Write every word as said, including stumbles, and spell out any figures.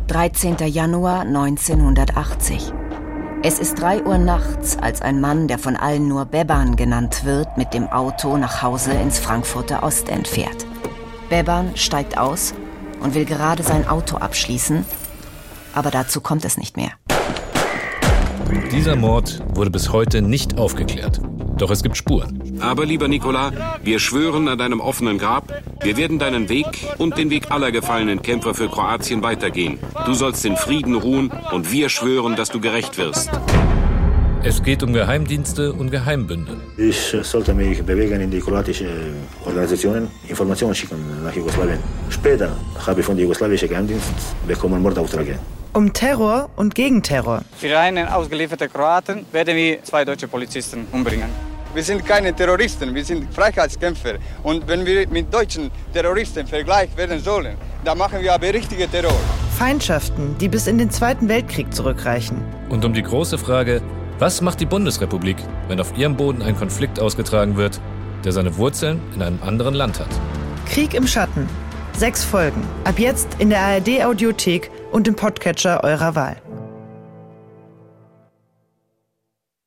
dreizehnter Januar neunzehnhundertachtzig. Es ist drei Uhr nachts, als ein Mann, der von allen nur Beban genannt wird, mit dem Auto nach Hause ins Frankfurter Ostend fährt. Beban steigt aus und will gerade sein Auto abschließen, aber dazu kommt es nicht mehr. Dieser Mord wurde bis heute nicht aufgeklärt. Doch es gibt Spuren. Aber lieber Nikola, wir schwören an deinem offenen Grab, wir werden deinen Weg und den Weg aller gefallenen Kämpfer für Kroatien weitergehen. Du sollst in Frieden ruhen und wir schwören, dass du gerecht wirst. Es geht um Geheimdienste und Geheimbünde. Ich sollte mich bewegen in die kroatischen Organisationen, Informationen schicken nach Jugoslawien. Später habe ich von der jugoslawischen Geheimdienst bekommen Mordaufträge. Um Terror und Gegenterror. Für einen ausgelieferten Kroaten werden wir zwei deutsche Polizisten umbringen. Wir sind keine Terroristen, wir sind Freiheitskämpfer. Und wenn wir mit deutschen Terroristen vergleicht werden sollen, dann machen wir aber richtige Terror. Feindschaften, die bis in den Zweiten Weltkrieg zurückreichen. Und um die große Frage, was macht die Bundesrepublik, wenn auf ihrem Boden ein Konflikt ausgetragen wird, der seine Wurzeln in einem anderen Land hat? Krieg im Schatten. Sechs Folgen. Ab jetzt in der A R D-Audiothek und im Podcatcher eurer Wahl.